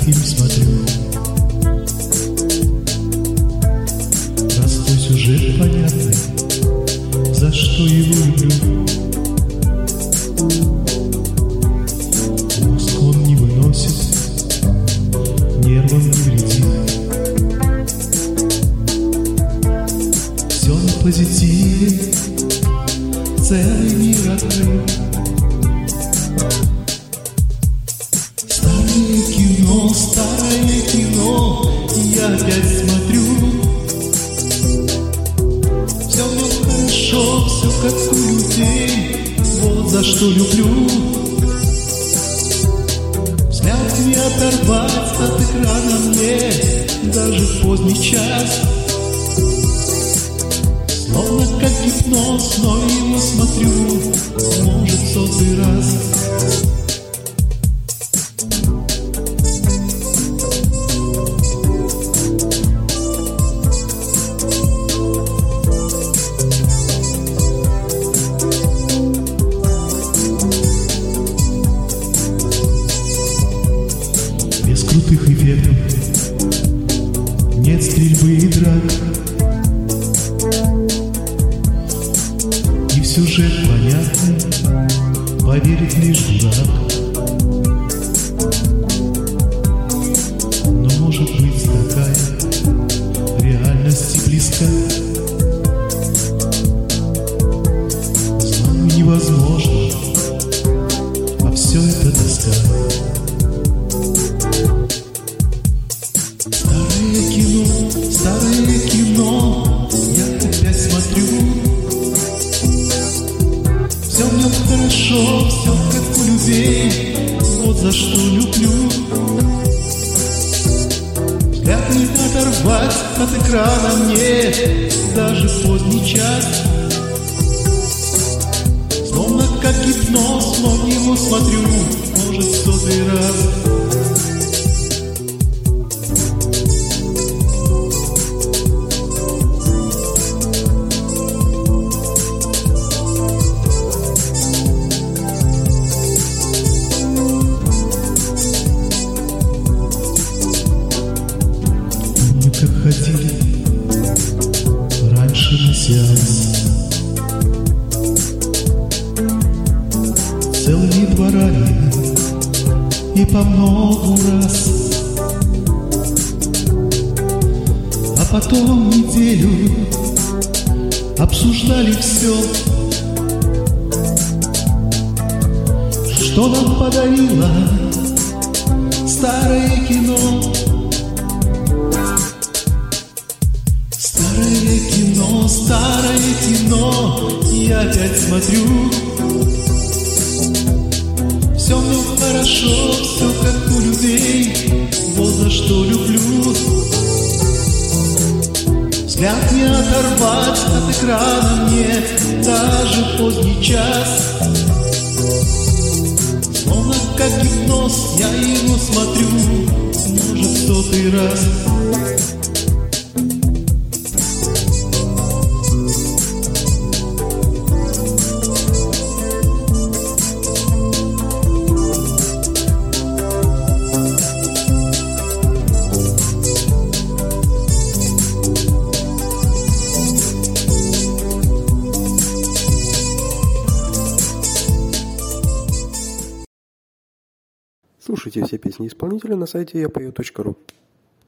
фильм смотрю. Простой сюжет понятный, за что его люблю. Мозг он не выносит, нервам не вредит. Все на позитиве, целый мир открыл. Старое кино, я опять смотрю. Все в нем хорошо, все как у людей, вот за что люблю. Взгляд не оторвать от экрана мне, даже в поздний час. Словно как гипноз, но его смотрю, может, в 100-й раз. Без крутых эффектов, нет стрельбы и драк, и сюжет понятный, поверит лишь дурак. Но может быть такая реальность близка. Знаю, невозможно, а все это тоска. Старое кино, я опять смотрю. Все в нем хорошо, все как у людей, вот за что люблю. Взгляд не оторвать от экрана мне, даже в поздний час. Словно как гипноз, но в него смотрю, может, в 100-й раз. Как ходили раньше на сеанс, целыми дворами и по многу раз, а потом неделю обсуждали все, что нам подарило старое кино. Старое кино, я опять смотрю. Все в нем хорошо, все как у людей, вот за что люблю. Взгляд не оторвать от экрана мне, даже в поздний час. Словно как гипноз, я его смотрю, может, в 100-й раз. Слушайте все песни исполнителя на сайте yapeo.ru.